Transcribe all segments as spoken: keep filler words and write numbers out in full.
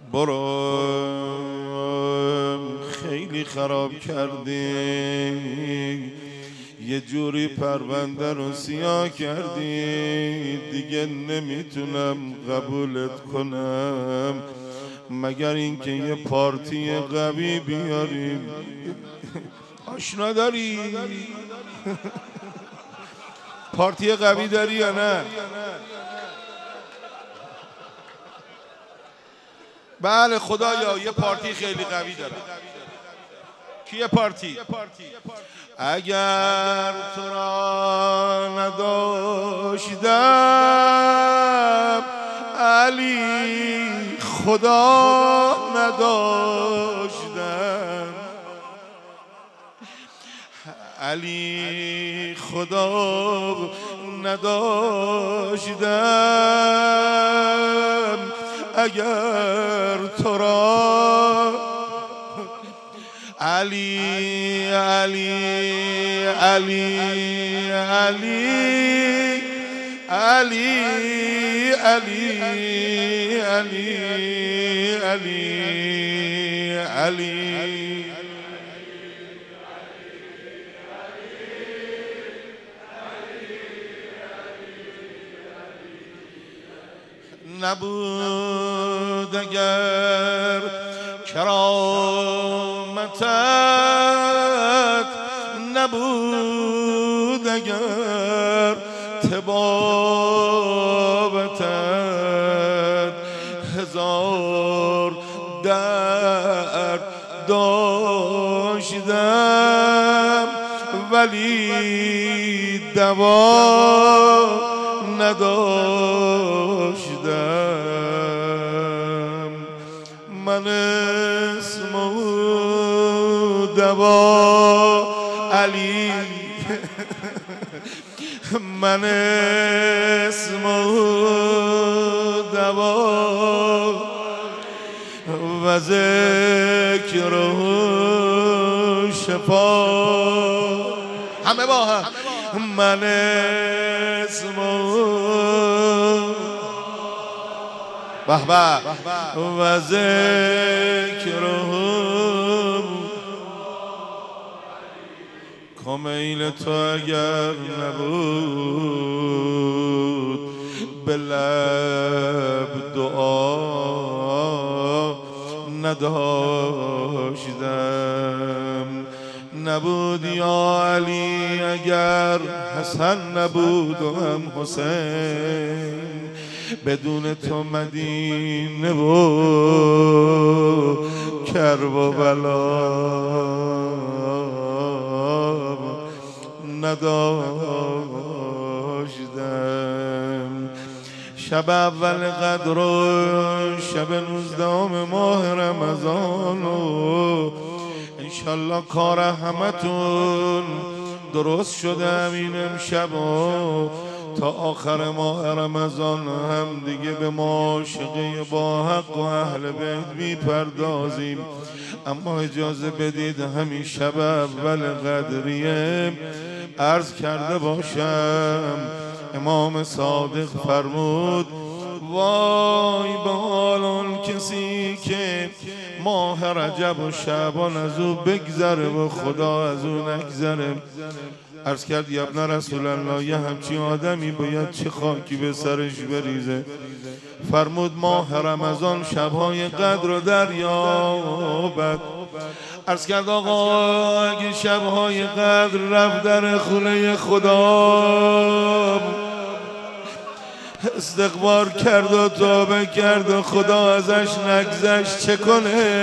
برو خیلی خراب کردی، یه جوری پرونده رو سیاه کردی، دیگه نمیتونم قبولت کنم مگر اینکه یه پارتی قوی بیاریم. آشنا داری؟ پارتی قوی داری یا نه؟ بله خدایا یه پارتی خیلی قوی دارم. کیه پارتی؟ اگر تو را نداشتم علی خدا نداشتم، علی خدا نداشتم، اگر تو را علی علی علی علی علی علی علی علی علی نبود اگر کرامتت، نبود اگر طبابتت، هزار درد داشتم ولی دوا نداشتم. من اسم و دوا علی، من اسم و دوا و ذکر و شفا، همه با هم. من اسم به به و ذکر کمیل تو اگر نبود به لب دعا نداشتم، نبود یا علی اگر حسن نبود و هم حسین، بدون تو مدینه و کرب و بلا نداشتم. شب اول قدر و شب نوزدهم ماه رمضان و انشالله کار همتون درست شده همین امشب و تا آخر ماه رمضان هم دیگه به معاشقه با حق و اهل بیت میپردازیم. اما اجازه بدید همین شب اول قدریه عرض کرده باشم امام صادق فرمود وای به حال آن کسی که ماه رجب و شعبان از او بگذره و خدا از او نگذره. عرض کرد یا ابن رسول الله یه همچین آدمی باید چه خاکی به سرش بریزه؟ فرمود ماه رمضان شبهای قدر رو دریابد. عرض کرد آقا اگه شبهای قدر رفت در خونه خدا استغفار کرد و توبه کرد و خدا ازش نگذشت چه کنه؟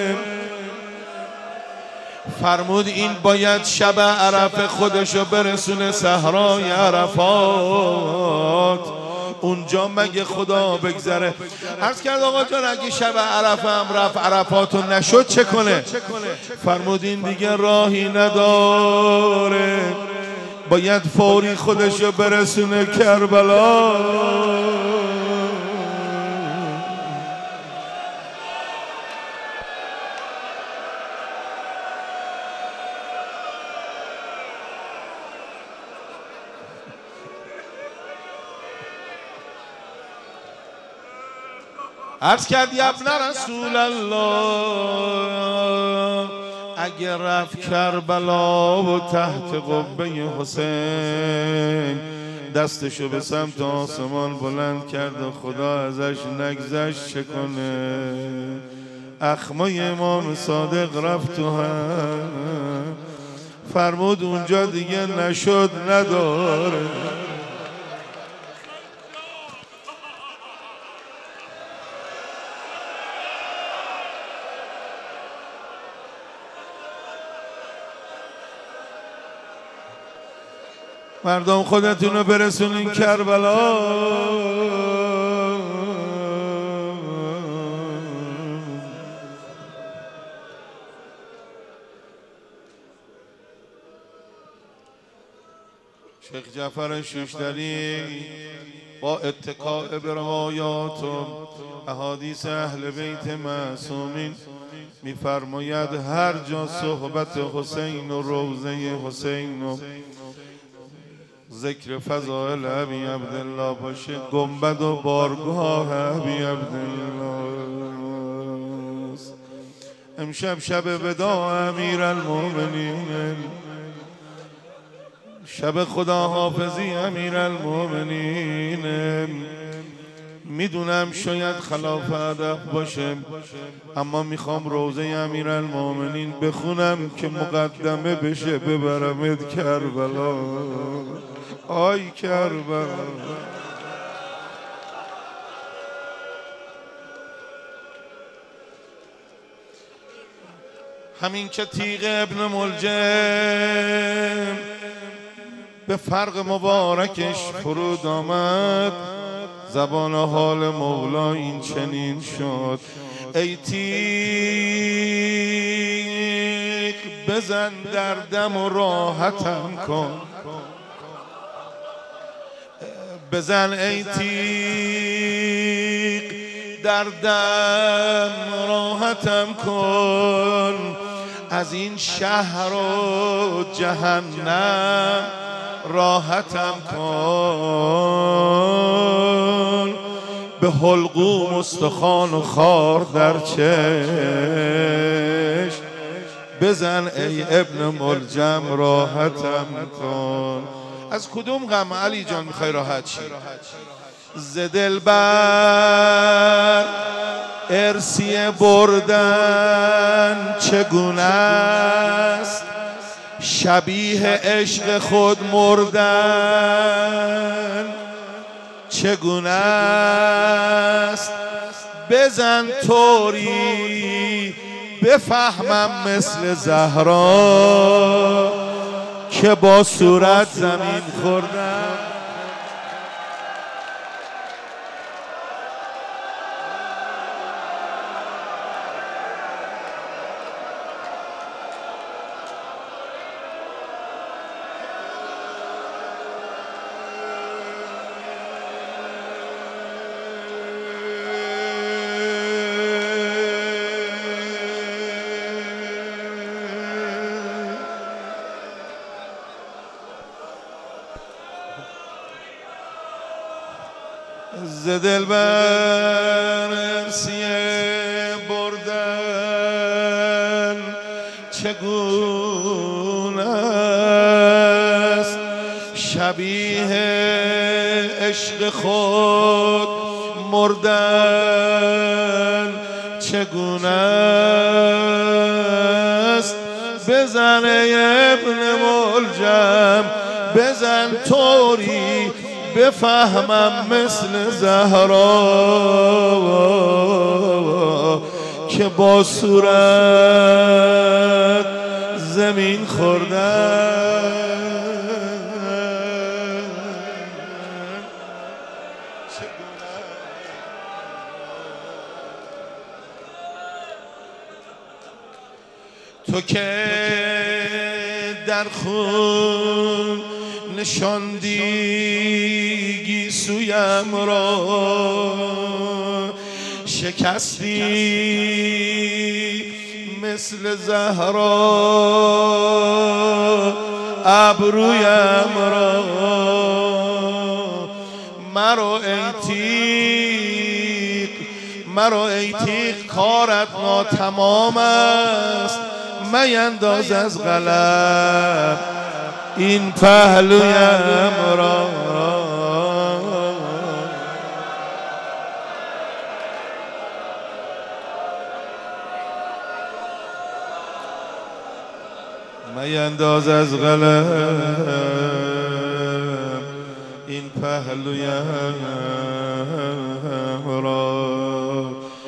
فرمود این باید شب عرفه خودشو برسونه صحرای عرفات، اونجا مگه خدا بگذره؟ عرض کرد آقا جان اگه شب عرفه هم رفت عرفاتو نشد چه کنه؟ فرمود این دیگه راهی نداره، باید فوری خودشو برسونه کربلا. عرض کرد یا ابن رسول الله اگر رفت کربلا و تحت قبه حسین دستشو به سمت آسمان بلند کرد و خدا ازش نگذشت چه کنه؟ اخمای امام صادق رفت تو هم فرمود اونجا دیگه نشد نداره. مردم خودتون رو برسونین کربلا. شیخ جعفر شوشتری با اتکاء به روایات و احادیث اهل بیت معصومین میفرماید هر جا صحبت حسین و روضه حسین و ذکر فضائل ابی عبدالله باشه گنبد و بارگاه ابی عبدالله. امشب شب وداع امیر المؤمنین، شب خداحافظی امیر المؤمنین. میدونم شاید خلاف ادب باشه اما میخوام روضه امیر المؤمنین بخونم که مقدمه بشه ببرمت کربلا. آی کربلا همین که تیغ ابن ملجم به فرق مبارکش فرود آمد زبان حال مولا این چنین شد ای تیغ بزن در دم و راحتم کن، بزن ای تیغ در دم راحتم کن، از این شهر و جهنم راحتم کن. به حلقوم استخوان و خار در چشم بزن ای ابن ملجم راحتم کن. از کدوم غم علی جان میخوای راحت شی؟ ز دلبر ارسیه بردن چگونه است، شبیه عشق خود مردن چگونه است. بزن طوری بفهمم مثل زهرا که با صورت زمین خوردم. ز دلبر ارسیه بردن چگونه است، شبیه عشق خود مردن چگونه است. بزن ای ابن ملجم بزن طوری بفهمم مثل زهرا که با صورت زمین خوردن. تو که در خون نشاندی گیسویم را، شکستی مثل زهرا ابرویم را. مرو ای تیغ مرا ای تیغ کارت ناتمام است، مینداز از قلم این پهلویم را. مینداز از قلم این پهلویم را.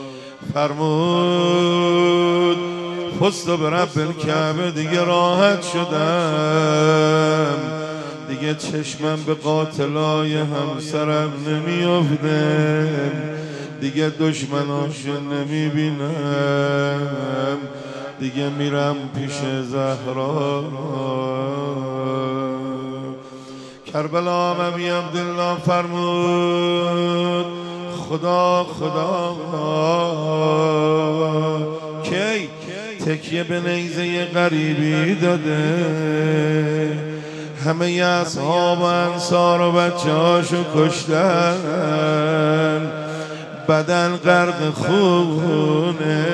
فرمود فزت برب الکعبه، دیگه راحت شدم، دیگه چشمم به قاتلای همسرم نمیافته، دیگه دشمناشو نمیبینم، دیگه میرم پیش زهرا. کربلا ابی عبدالله فرمود خدا خدا کی تکیه به نیزه غریبی داده، همه اصحاب و انصار و بچه هاشو کشتن، بدن غرق خونه.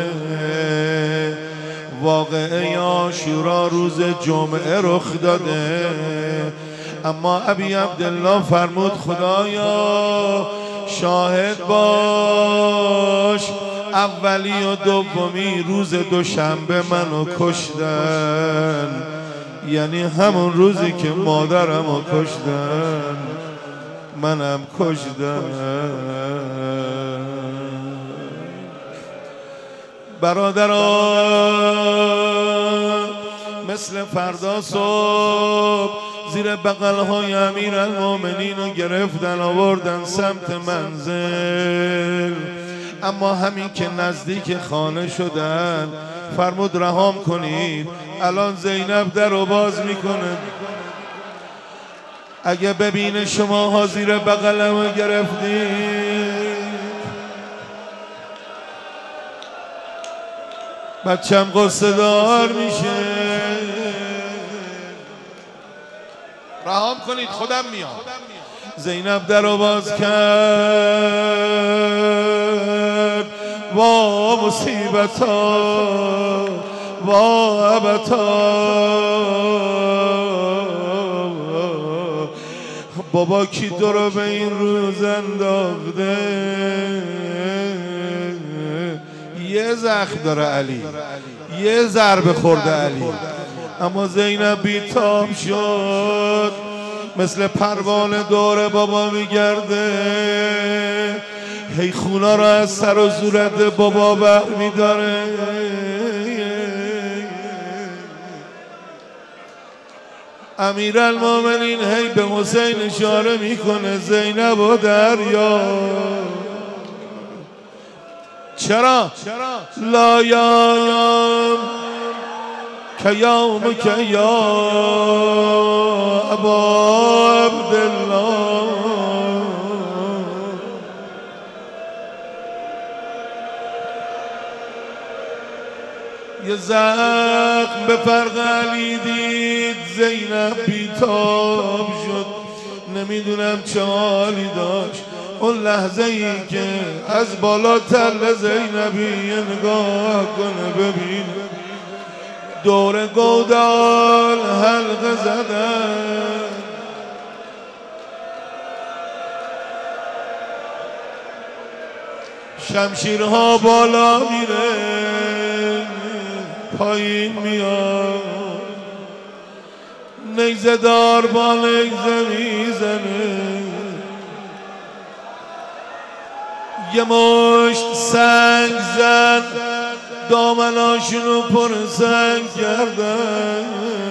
واقعه عاشورا روز جمعه رخ داده، اما ابی عبدالله فرمود خدایا شاهد باش، اولی و دومی روز دوشنبه منو کشتن، یعنی همون روزی که مادرمو کشتن منم کشتن. برادران مثل فردا صبح زیر بغل‌های امیرالمومنین رو گرفتن آوردن سمت منزل، اما همین که نزدیک خانه شدن فرمود رهام کنید، الان زینب در رو باز میکنه، اگه ببینه شماها زیر بغلم رو گرفتید بچم قصه دار میشه، رهام کنید خودم میام. زینب در رو باز کرد، وا مصیبتا وا ابتا، بابا کی تو رو به این روز انداخته؟ یه زخم داره علی، یه ضربه خورده علی، اما زینب بیتاب شد، مثل پروانه دور بابا میگرده، هی خونا را از سر و صورت بابا بر میداره. امیرالمومنین هی به حسین اشاره میکنه زینب و دریا. چرا؟ لا یام که یوم که یا ابا عبدالله، یه زخم به فرق علی دید، زینب بیتاب شد، نمیدونم چه حالی داشت. اون لحظه ای که از بالا تل زینبی نگاه کنه ببین دور گودال حلقه زدن، شمشیرها بالا میره پایین میاد، نیزه دار با نیزه میزنه، یه مشت سنگ زد دامناشونو پر سنگ کردن،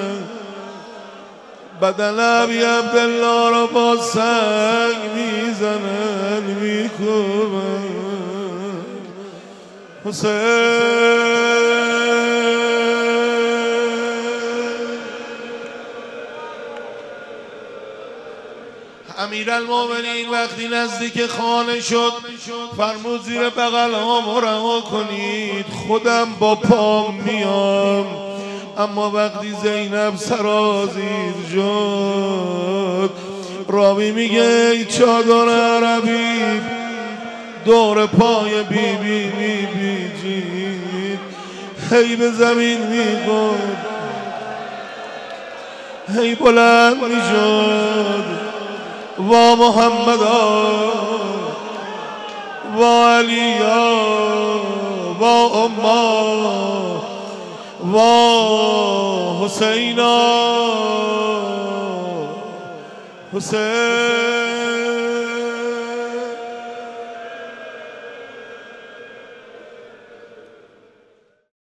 بدن ابی عبدالله رو با سنگ میزنن میکوبن. حسین امیرالمومنین وقتی نزدیک خانه شد فرمود زیر بغل ها رها کنید خودم با پام میام. اما وقتی زینب سرازیر شد راوی میگه ای چادر عربی دور پای بی بی بی بی جید هی به زمین میگفت، هی بلند میشد وا محمدا وا علیا وا اما وا حسینا حسین